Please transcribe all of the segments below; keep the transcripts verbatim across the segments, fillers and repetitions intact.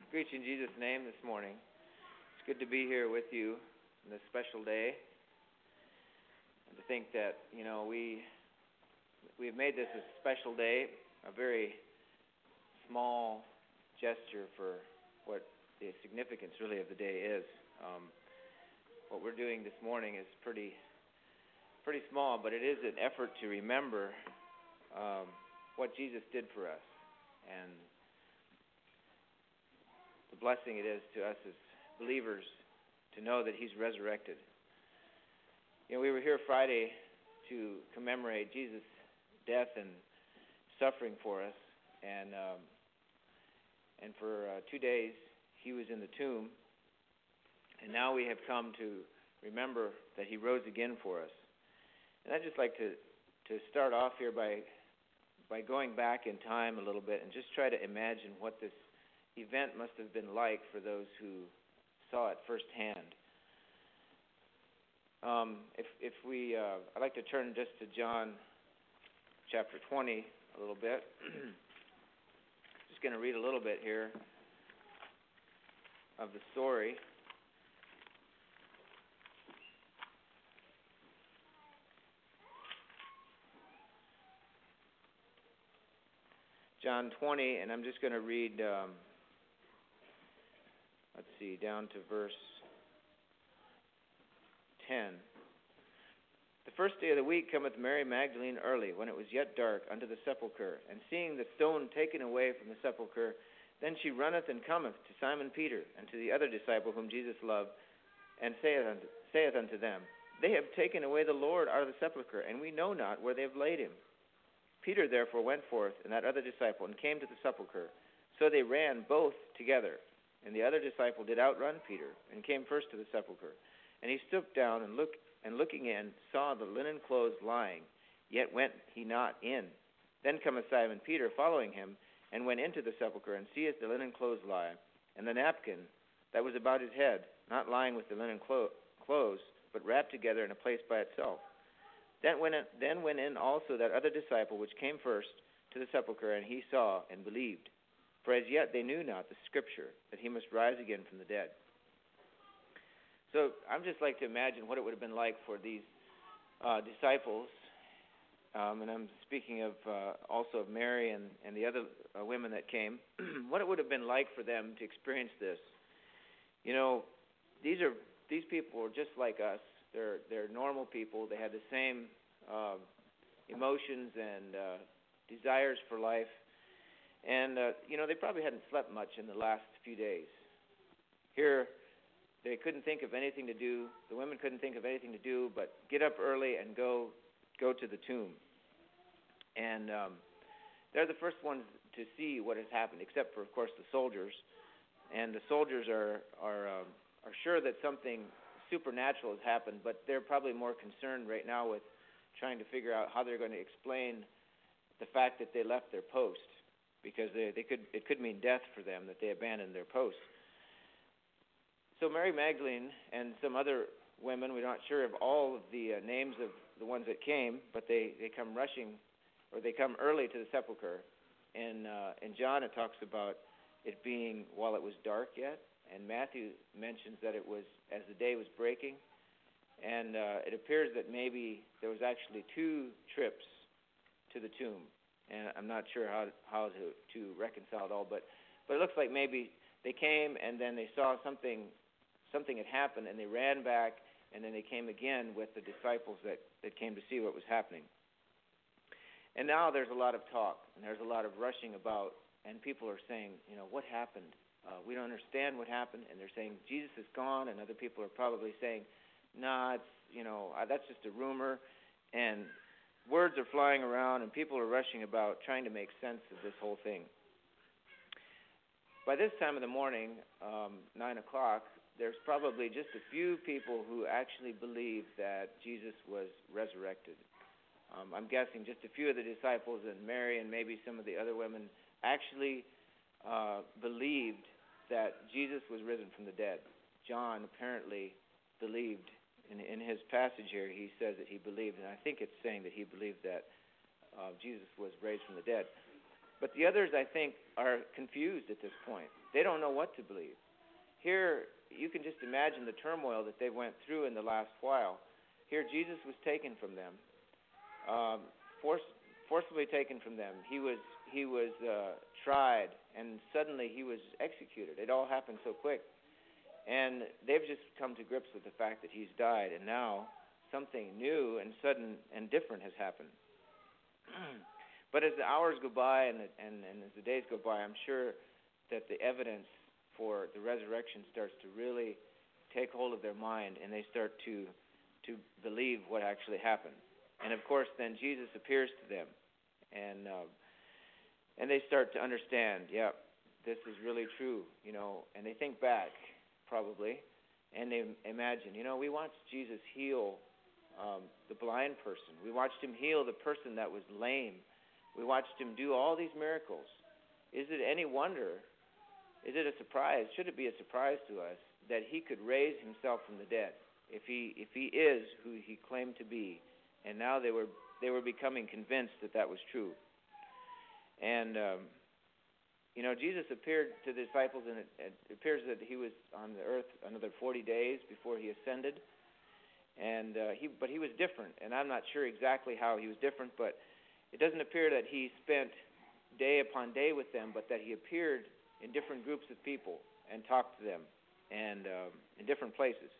Greet you in Jesus' name this morning. It's good to be here with you on this special day. And to think that, you know, we we have made this a special day, a very small gesture for what the significance really of the day is. Um, what we're doing this morning is pretty pretty small, but it is an effort to remember um, what Jesus did for us and the blessing it is to us as believers to know that He's resurrected. You know, we were here Friday to commemorate Jesus' death and suffering for us, and um, and for uh, two days He was in the tomb, and now we have come to remember that He rose again for us. And I'd just like to to start off here by by going back in time a little bit and just try to imagine what this event must have been like for those who saw it firsthand. Um, if if we, uh, I'd like to turn just to John chapter twenty a little bit. Just going to read a little bit here of the story. John twenty, and I'm just going to read. Um, Let's see, down to verse ten. The first day of the week cometh Mary Magdalene early, when it was yet dark, unto the sepulchre. And seeing the stone taken away from the sepulchre, then she runneth and cometh to Simon Peter, and to the other disciple whom Jesus loved, and saith unto, saith unto them, They have taken away the Lord out of the sepulchre, and we know not where they have laid him. Peter therefore went forth, and that other disciple, and came to the sepulchre. So they ran both together. And the other disciple did outrun Peter, and came first to the sepulchre. And he stooped down, and looked, and looking in, saw the linen clothes lying, yet went he not in. Then cometh Simon Peter, following him, and went into the sepulchre, and seeth the linen clothes lie, and the napkin that was about his head, not lying with the linen clo- clothes, but wrapped together in a place by itself. Then went, in, then went in also that other disciple, which came first to the sepulchre, and he saw and believed. For as yet they knew not the Scripture, that he must rise again from the dead. So I'd just like to imagine what it would have been like for these uh, disciples, um, and I'm speaking of uh, also of Mary and, and the other uh, women that came, what it would have been like for them to experience this. You know, these are these people are just like us. They're they're normal people. They had the same uh, emotions and uh, desires for life. And, uh, you know, they probably hadn't slept much in the last few days. Here, they couldn't think of anything to do. The women couldn't think of anything to do but get up early and go go to the tomb. And um, they're the first ones to see what has happened, except for, of course, the soldiers. And the soldiers are are um, are sure that something supernatural has happened, but they're probably more concerned right now with trying to figure out how they're going to explain the fact that they left their post. Because they, they could, it could mean death for them that they abandoned their post. So Mary Magdalene and some other women, we're not sure of all of the uh, names of the ones that came, but they, they come rushing, or they come early to the sepulchre. And uh, in John it talks about it being while it was dark yet, and Matthew mentions that it was as the day was breaking. And uh, it appears that maybe there was actually two trips to the tomb. And I'm not sure how how to, to reconcile it all, but but it looks like maybe they came and then they saw something something had happened, and they ran back, and then they came again with the disciples that, that came to see what was happening. And now there's a lot of talk, and there's a lot of rushing about, and people are saying, you know, what happened? Uh, we don't understand what happened, and they're saying Jesus is gone, and other people are probably saying, nah, it's, you know, uh, that's just a rumor, and words are flying around, and people are rushing about trying to make sense of this whole thing. By this time of the morning, um, nine o'clock, there's probably just a few people who actually believe that Jesus was resurrected. Um, I'm guessing just a few of the disciples and Mary and maybe some of the other women actually uh, believed that Jesus was risen from the dead. John apparently believed. In, in his passage here, he says that he believed, and I think it's saying that he believed that uh, Jesus was raised from the dead. But the others, I think, are confused at this point. They don't know what to believe. Here, you can just imagine the turmoil that they went through in the last while. Here, Jesus was taken from them, um, force, forcibly taken from them. He was he was uh, tried, and suddenly he was executed. It all happened so quick. And they've just come to grips with the fact that he's died, and now something new and sudden and different has happened. But as the hours go by and, the, and, and as the days go by, I'm sure that the evidence for the resurrection starts to really take hold of their mind, and they start to to believe what actually happened. And of course, then Jesus appears to them, and uh, and they start to understand, yeah, this is really true, you know. And they think back, probably, and they imagine, you know, we watched Jesus heal um, the blind person. We watched him heal the person that was lame. We watched him do all these miracles. Is it any wonder? Is it a surprise? Should it be a surprise to us that he could raise himself from the dead? If he if he is who he claimed to be, and now they were they were becoming convinced that that was true. And um, you know, Jesus appeared to the disciples, and it, it appears that he was on the earth another forty days before he ascended. And uh, he but he was different, and I'm not sure exactly how he was different, but it doesn't appear that he spent day upon day with them, but that he appeared in different groups of people and talked to them, and um, in different places.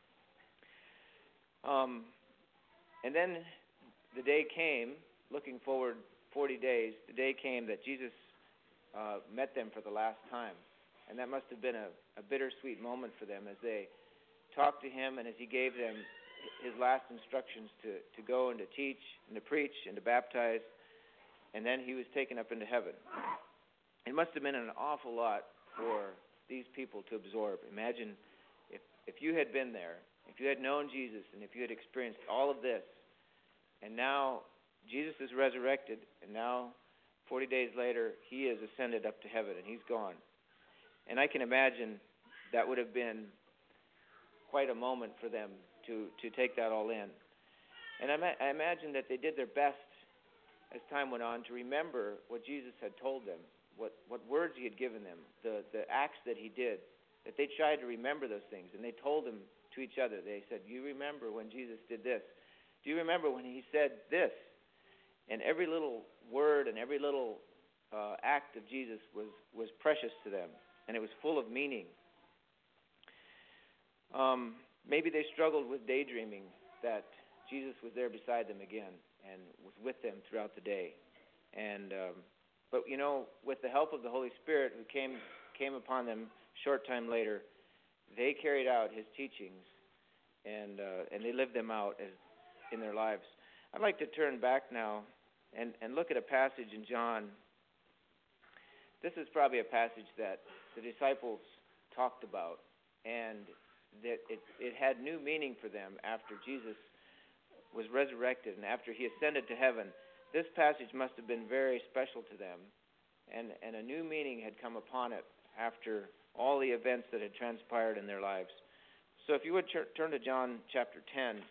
Um, and then the day came, looking forward forty days, the day came that Jesus uh, met them for the last time. And that must have been a, a bittersweet moment for them as they talked to him and as he gave them his last instructions to, to go and to teach and to preach and to baptize. And then he was taken up into heaven. It must have been an awful lot for these people to absorb. Imagine if, if you had been there, if you had known Jesus, and if you had experienced all of this, and now Jesus is resurrected, and now forty days later, he is ascended up to heaven, and he's gone. And I can imagine that would have been quite a moment for them to, to take that all in. And I, ma- I imagine that they did their best as time went on to remember what Jesus had told them, what, what words he had given them, the, the acts that he did, that they tried to remember those things. And they told them to each other. They said, you remember when Jesus did this? Do you remember when he said this? And every little word and every little uh, act of Jesus was, was precious to them, and it was full of meaning. Um, maybe they struggled with daydreaming that Jesus was there beside them again and was with them throughout the day. And um, but you know, with the help of the Holy Spirit who came came upon them a short time later, they carried out his teachings, and uh, and they lived them out as in their lives. I'd like to turn back now and, and look at a passage in John. This is probably a passage that the disciples talked about, and that it, it had new meaning for them after Jesus was resurrected and after he ascended to heaven. This passage must have been very special to them, and, and a new meaning had come upon it after all the events that had transpired in their lives. So if you would tur- turn to John chapter ten.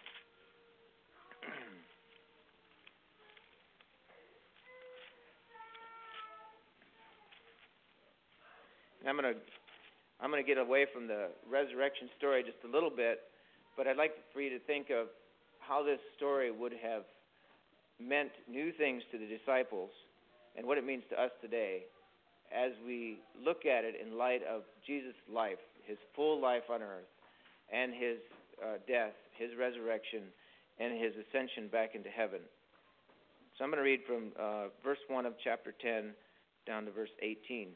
I'm going to I'm going to get away from the resurrection story just a little bit, but I'd like for you to think of how this story would have meant new things to the disciples and what it means to us today as we look at it in light of Jesus' life, his full life on earth, and his uh, death, his resurrection, and his ascension back into heaven. So I'm going to read from uh, verse one of chapter ten down to verse eighteen.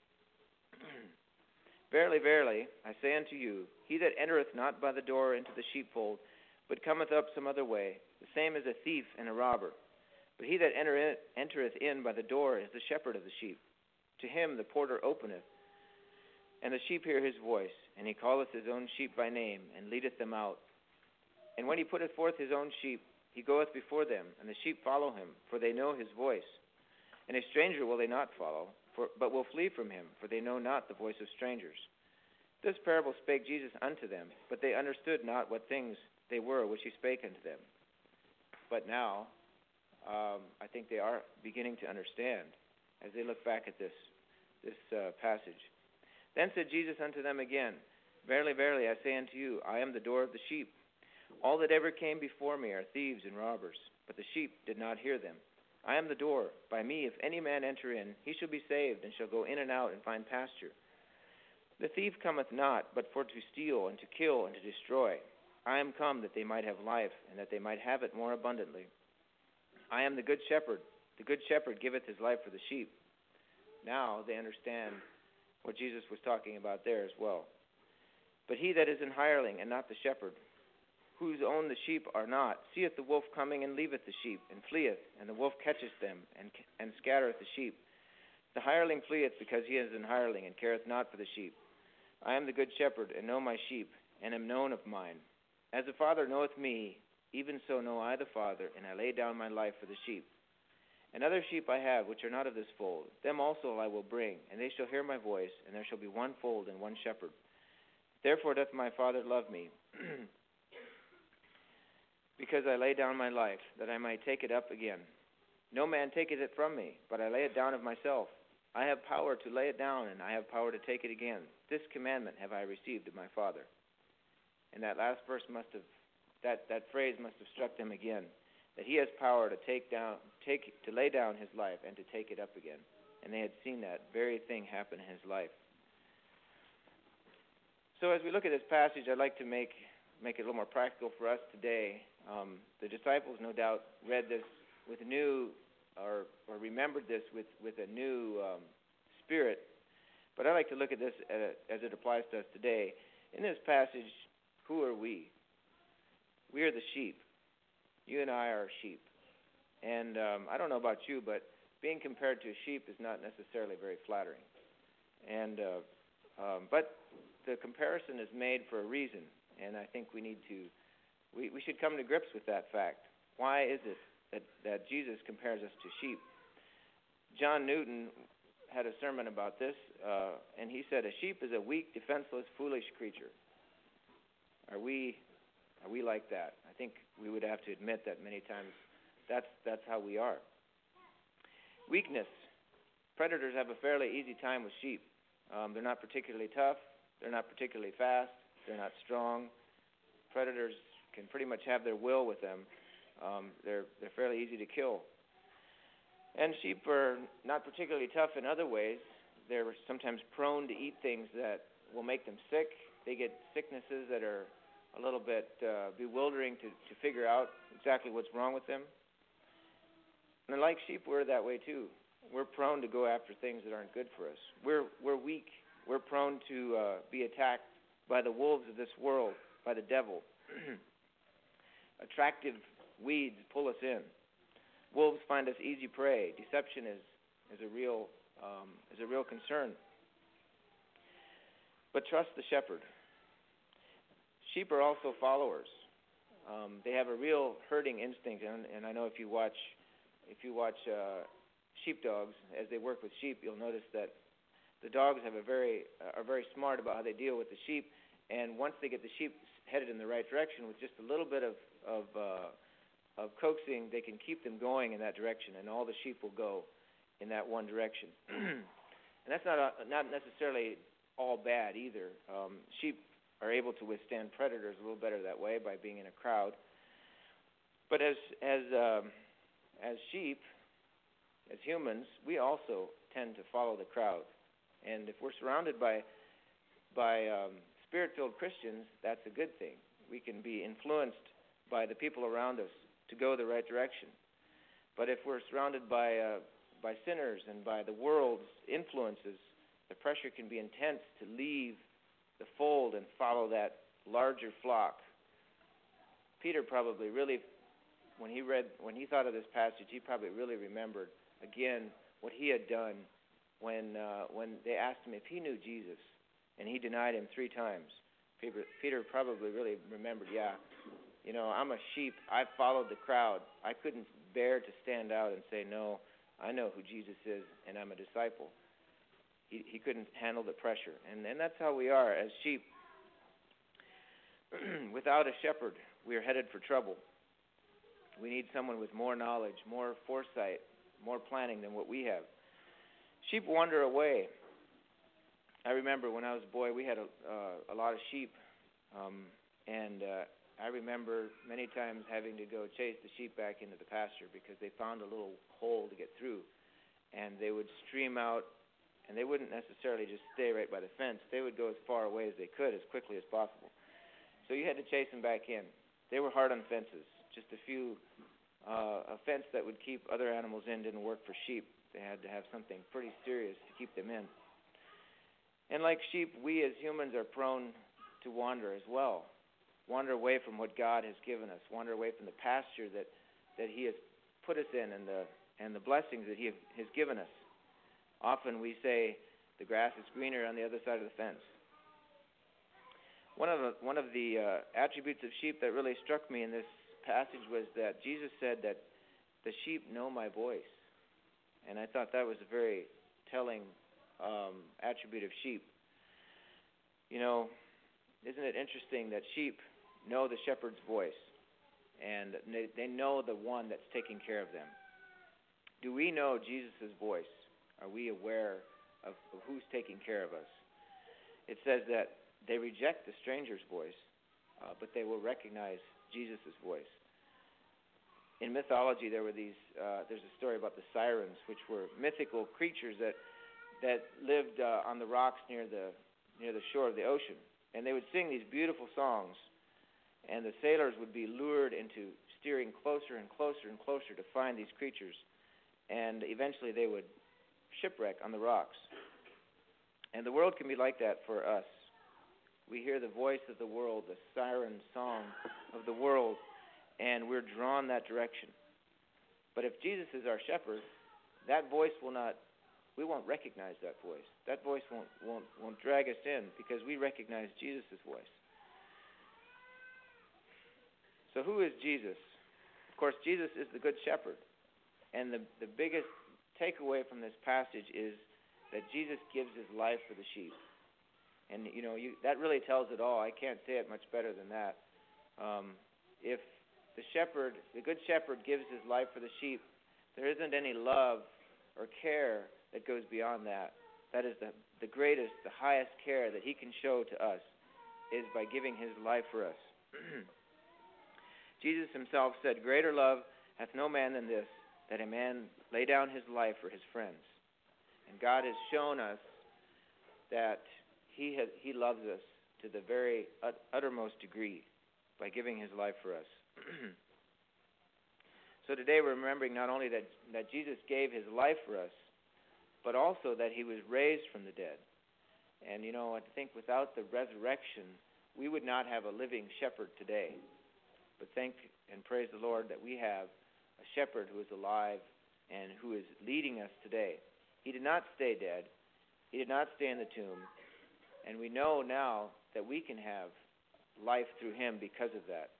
Verily, verily, I say unto you, he that entereth not by the door into the sheepfold, but cometh up some other way, the same is a thief and a robber. But he that entereth, entereth in by the door is the shepherd of the sheep. To him the porter openeth, and the sheep hear his voice, and he calleth his own sheep by name, and leadeth them out. And when he putteth forth his own sheep, he goeth before them, and the sheep follow him, for they know his voice. And a stranger will they not follow, for, but will flee from him, for they know not the voice of strangers. This parable spake Jesus unto them, but they understood not what things they were which he spake unto them. But now, um, I think they are beginning to understand. as they look back at this, this uh, passage. Then said Jesus unto them again, Verily, verily, I say unto you, I am the door of the sheep. All that ever came before me are thieves and robbers, but the sheep did not hear them. I am the door. By me, if any man enter in, he shall be saved, and shall go in and out and find pasture. The thief cometh not, but for to steal, and to kill, and to destroy. I am come that they might have life, and that they might have it more abundantly. I am the good shepherd. The good shepherd giveth his life for the sheep. Now they understand what Jesus was talking about there as well. But he that is an hireling, and not the shepherd, whose own the sheep are not, seeth the wolf coming, and leaveth the sheep, and fleeth, and the wolf catcheth them, and, and scattereth the sheep. The hireling fleeth, because he is an hireling, and careth not for the sheep. I am the good shepherd, and know my sheep, and am known of mine. As the Father knoweth me, even so know I the Father, and I lay down my life for the sheep. And other sheep I have, which are not of this fold, them also I will bring, and they shall hear my voice, and there shall be one fold and one shepherd. Therefore doth my Father love me, because I lay down my life, that I might take it up again. No man taketh it from me, but I lay it down of myself. I have power to lay it down, and I have power to take it again. This commandment have I received of my Father. And that last verse must have, that, that phrase must have struck them again, that he has power to take down, take to lay down his life and to take it up again. And they had seen that very thing happen in his life. So as we look at this passage, I'd like to make make it a little more practical for us today. Um, the disciples, no doubt, read this with a new, or, or remembered this with, with a new um, spirit. But I'd like to look at this uh, as it applies to us today. In this passage, who are we? We are the sheep. You and I are sheep. And um, I don't know about you, but being compared to a sheep is not necessarily very flattering. And uh, um, but the comparison is made for a reason, and I think we need to, we, we should come to grips with that fact. Why is it that, that Jesus compares us to sheep? John Newton had a sermon about this, uh, and he said, a sheep is a weak, defenseless, foolish creature. Are we are we like that? I think we would have to admit that many times that's that's how we are. Weakness. Predators have a fairly easy time with sheep. Um, they're not particularly tough. They're not particularly fast. They're not strong. Predators can pretty much have their will with them. Um, they're they're fairly easy to kill. And sheep are not particularly tough in other ways. They're sometimes prone to eat things that will make them sick. They get sicknesses that are a little bit uh, bewildering to, to figure out exactly what's wrong with them. And like sheep, we're that way too. We're prone to go after things that aren't good for us. We're we're weak. We're prone to uh, be attacked by the wolves of this world, by the devil. Attractive weeds pull us in. Wolves find us easy prey. Deception is, is a real um, is a real concern. But trust the shepherd. Sheep are also followers. Um, they have a real herding instinct, and, and I know if you watch if you watch uh, sheepdogs as they work with sheep, you'll notice that the dogs have a very uh, are very smart about how they deal with the sheep. And once they get the sheep headed in the right direction, with just a little bit of of uh, of coaxing, they can keep them going in that direction, and all the sheep will go in that one direction. And that's not a, not necessarily all bad either. Um, sheep are able to withstand predators a little better that way by being in a crowd. But as as um, as sheep, as humans, we also tend to follow the crowd. And if we're surrounded by by um, spirit-filled Christians, that's a good thing. We can be influenced by the people around us to go the right direction. But if we're surrounded by uh, by sinners and by the world's influences, the pressure can be intense to leave the fold and follow that larger flock. Peter probably really, when he read, when he thought of this passage, he probably really remembered again what he had done when uh, when they asked him if he knew Jesus, and he denied him three times. Peter, Peter probably really remembered, yeah, you know, I'm a sheep. I followed the crowd. I couldn't bear to stand out and say, no, I know who Jesus is, and I'm a disciple. He, he couldn't handle the pressure. And, and that's how we are as sheep. Without a shepherd, we are headed for trouble. We need someone with more knowledge, more foresight, more planning than what we have. Sheep wander away. I remember when I was a boy, we had a, uh, a lot of sheep, um, and uh, I remember many times having to go chase the sheep back into the pasture because they found a little hole to get through, and they would stream out, and they wouldn't necessarily just stay right by the fence. They would go as far away as they could, as quickly as possible. So you had to chase them back in. They were hard on fences. Just a few, uh, a fence that would keep other animals in didn't work for sheep. They had to have something pretty serious to keep them in. And like sheep, we as humans are prone to wander as well. Wander away from what God has given us. Wander away from the pasture that, that He has put us in and the and the blessings that He has given us. Often we say the grass is greener on the other side of the fence. One of the, one of the uh, attributes of sheep that really struck me in this passage was that Jesus said that the sheep know my voice. And I thought that was a very telling um, attribute of sheep. You know, isn't it interesting that sheep know the shepherd's voice, and they, they know the one that's taking care of them? Do we know Jesus' voice? Are we aware of, of who's taking care of us? It says that they reject the stranger's voice, uh, but they will recognize Jesus' voice. In mythology, there were these. Uh, there's a story about the sirens, which were mythical creatures that that lived uh, on the rocks near the near the shore of the ocean, and they would sing these beautiful songs, and the sailors would be lured into steering closer and closer and closer to find these creatures, and eventually they would shipwreck on the rocks. And the world can be like that for us. We hear the voice of the world, the siren song of the world, and we're drawn that direction. But if Jesus is our shepherd, that voice will not, we won't recognize that voice. That voice won't won't won't drag us in because we recognize Jesus' voice. So who is Jesus? Of course, Jesus is the good shepherd. And the, the biggest takeaway from this passage is that Jesus gives his life for the sheep. And, you know, you, that really tells it all. I can't say it much better than that. Um, if the shepherd, the good shepherd gives his life for the sheep, there isn't any love or care that goes beyond that. That is the, the greatest, the highest care that he can show to us is by giving his life for us. Jesus himself said, "Greater love hath no man than this, that a man lay down his life for his friends." And God has shown us that he has, he loves us to the very ut- uttermost degree by giving his life for us. So today we're remembering not only that, that Jesus gave his life for us, but also that he was raised from the dead. And, you know, I think without the resurrection, we would not have a living shepherd today. But thank and praise the Lord that we have a shepherd who is alive and who is leading us today. He did not stay dead. He did not stay in the tomb. And we know now that we can have life through him because of that.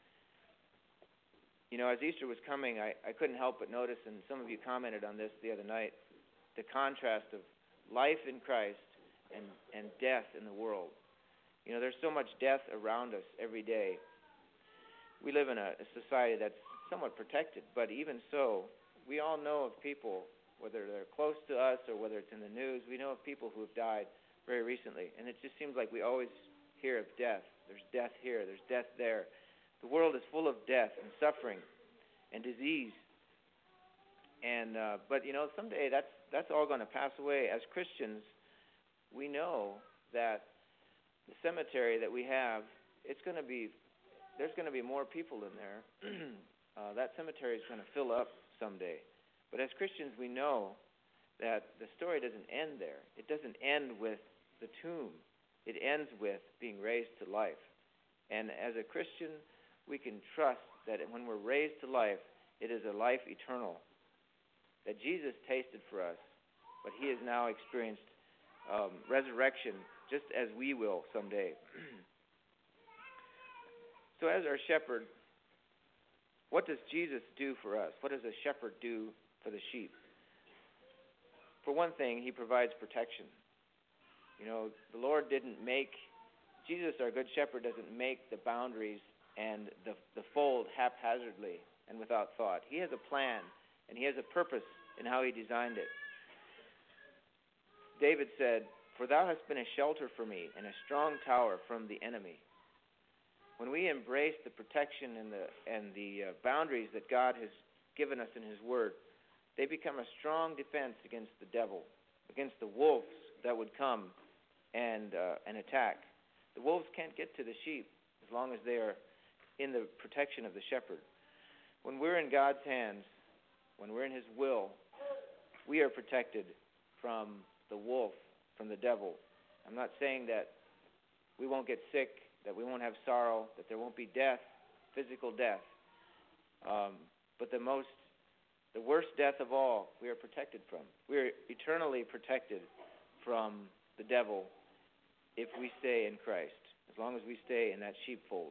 You know, as Easter was coming, I, I couldn't help but notice, and some of you commented on this the other night, the contrast of life in Christ and, and death in the world. You know, there's so much death around us every day. We live in a, a society that's somewhat protected, but even so, we all know of people, whether they're close to us or whether it's in the news, we know of people who have died very recently, and it just seems like we always hear of death. There's death here, there's death there. The world is full of death and suffering and disease. And uh, but you know, someday that's that's all going to pass away. As Christians, we know that the cemetery that we have, it's going to be there's going to be more people in there. uh, that cemetery is going to fill up someday. But as Christians, we know that the story doesn't end there. It doesn't end with the tomb. It ends with being raised to life. And as a Christian, we can trust that when we're raised to life, it is a life eternal that Jesus tasted for us, but he has now experienced um, resurrection just as we will someday. So as our shepherd, what does Jesus do for us? What does a shepherd do for the sheep? For one thing, he provides protection. You know, the Lord didn't make, Jesus, our good shepherd, doesn't make the boundaries and the, the fold haphazardly and without thought. He has a plan, and he has a purpose in how he designed it. David said, "For thou hast been a shelter for me and a strong tower from the enemy." When we embrace the protection and the and the uh, boundaries that God has given us in His Word, they become a strong defense against the devil, against the wolves that would come and uh, and attack. The wolves can't get to the sheep as long as they are in the protection of the shepherd. When we're in God's hands, when we're in His will, we are protected from the wolf, from the devil. I'm not saying that we won't get sick, that we won't have sorrow, that there won't be death, physical death. Um, but the most, the worst death of all, we are protected from. We are eternally protected from the devil if we stay in Christ, as long as we stay in that sheepfold.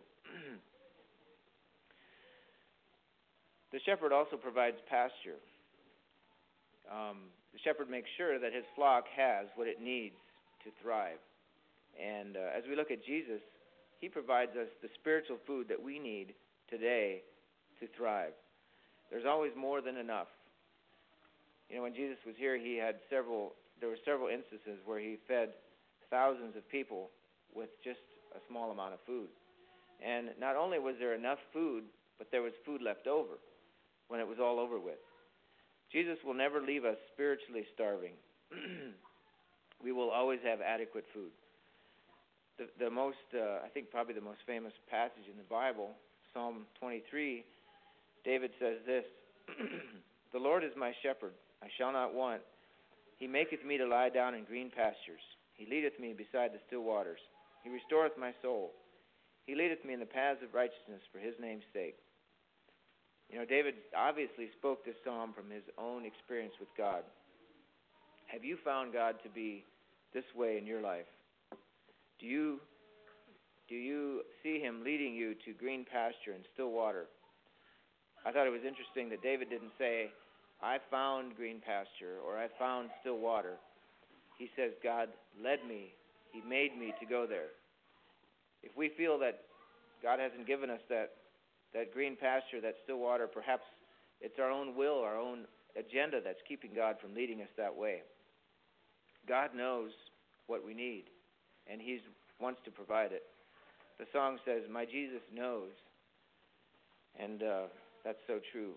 The shepherd also provides pasture. Um, the shepherd makes sure that his flock has what it needs to thrive. And uh, as we look at Jesus, He provides us the spiritual food that we need today to thrive. There's always more than enough. You know, when Jesus was here, he had several, there were several instances where he fed thousands of people with just a small amount of food. And not only was there enough food, but there was food left over when it was all over with. Jesus will never leave us spiritually starving. We will always have adequate food. The, the most, uh, I think probably the most famous passage in the Bible, Psalm twenty-three, David says this, "The Lord is my shepherd, I shall not want. He maketh me to lie down in green pastures. He leadeth me beside the still waters. He restoreth my soul. He leadeth me in the paths of righteousness for His name's sake." You know, David obviously spoke this psalm from his own experience with God. Have you found God to be this way in your life? Do you do you see Him leading you to green pasture and still water? I thought it was interesting that David didn't say, "I found green pasture," or "I found still water." He says, "God led me. He made me to go there." If we feel that God hasn't given us that, that green pasture, that still water, perhaps it's our own will, our own agenda that's keeping God from leading us that way. God knows what we need, and He wants to provide it. The song says, "My Jesus knows," and uh, that's so true.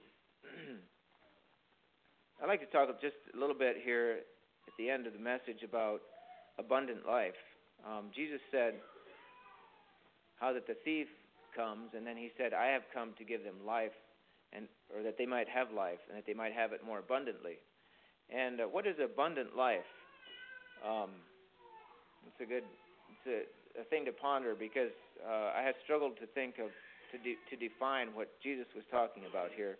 I'd like to talk just a little bit here at the end of the message about abundant life. Um, Jesus said how that the thief comes, and then He said, "I have come to give them life, and or that they might have life, and that they might have it more abundantly." And uh, what is abundant life? Um, it's a good, it's a, a thing to ponder, because uh, I had struggled to think of to de- to define what Jesus was talking about here.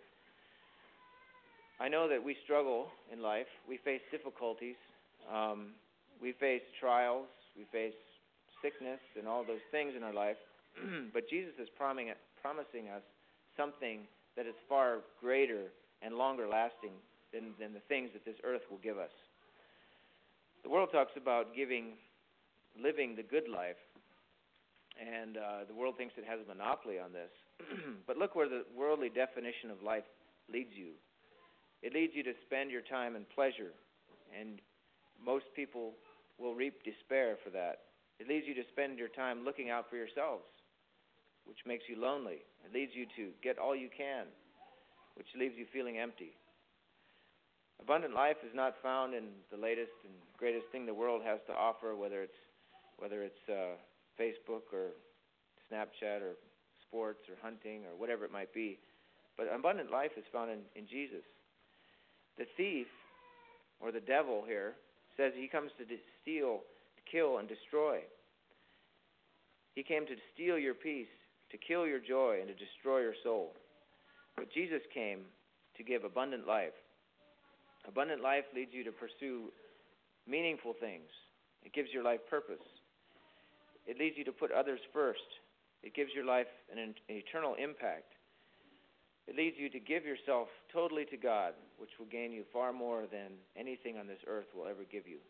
I know that we struggle in life. We face difficulties. Um, we face trials. We face sickness and all those things in our life. But Jesus is promising, promising us something that is far greater and longer lasting than, than the things that this earth will give us. The world talks about giving, living the good life, and uh, the world thinks it has a monopoly on this. But look where the worldly definition of life leads you. It leads you to spend your time in pleasure, and most people will reap despair for that. It leads you to spend your time looking out for yourselves, which makes you lonely. It leads you to get all you can, which leaves you feeling empty. Abundant life is not found in the latest and greatest thing the world has to offer, whether it's whether it's uh, Facebook or Snapchat or sports or hunting or whatever it might be. But abundant life is found in, in Jesus. The thief, or the devil here, says he comes to steal, to kill, and destroy. He came to steal your peace, to kill your joy, and to destroy your soul. But Jesus came to give abundant life. Abundant life leads you to pursue meaningful things. It gives your life purpose. It leads you to put others first. It gives your life an, an eternal impact. It leads you to give yourself totally to God, which will gain you far more than anything on this earth will ever give you.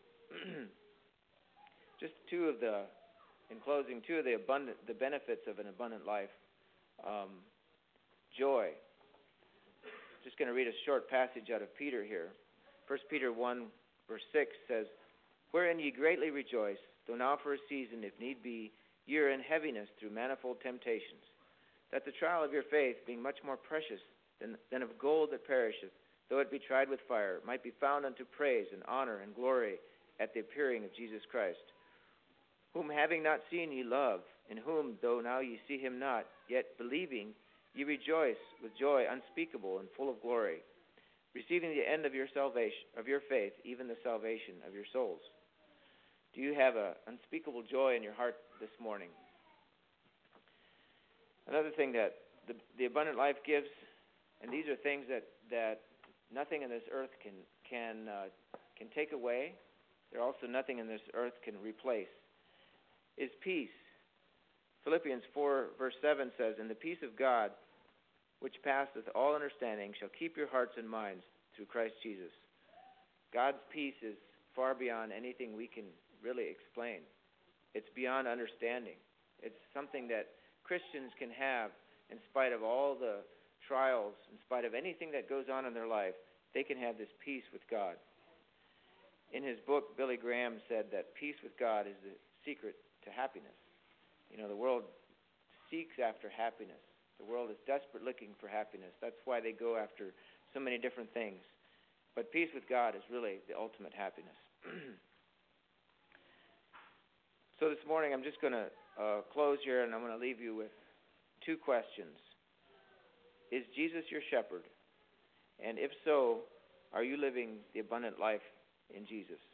Just two of the, in closing, two of the abundant, the benefits of an abundant life. Um, joy. Just going to read a short passage out of Peter here. First Peter one, verse six says, wherein ye greatly rejoice, though now for a season, if need be, ye are in heaviness through manifold temptations, that the trial of your faith, being much more precious than, than of gold that perisheth, though it be tried with fire, might be found unto praise and honor and glory at the appearing of Jesus Christ, whom having not seen ye love, in whom, though now ye see him not, yet believing, ye rejoice with joy unspeakable and full of glory, receiving the end of your salvation, of your faith, even the salvation of your souls. Do you have an unspeakable joy in your heart this morning? Another thing that the, the abundant life gives, and these are things that, that nothing in this earth can can uh, can take away. They're also nothing in this earth can replace. Is peace. Philippians four verse seven says, "And the peace of God, which passeth all understanding, shall keep your hearts and minds through Christ Jesus." God's peace is far beyond anything we can really explain. It's beyond understanding. It's something that Christians can have in spite of all the trials, in spite of anything that goes on in their life. They can have this peace with God. In his book, Billy Graham said that peace with God is the secret to happiness. You know, the world seeks after happiness. The world is desperate looking for happiness. That's why they go after so many different things. But peace with God is really the ultimate happiness. So this morning I'm just going to uh, close here, and I'm going to leave you with two questions. Is Jesus your shepherd? And if so, are you living the abundant life in Jesus?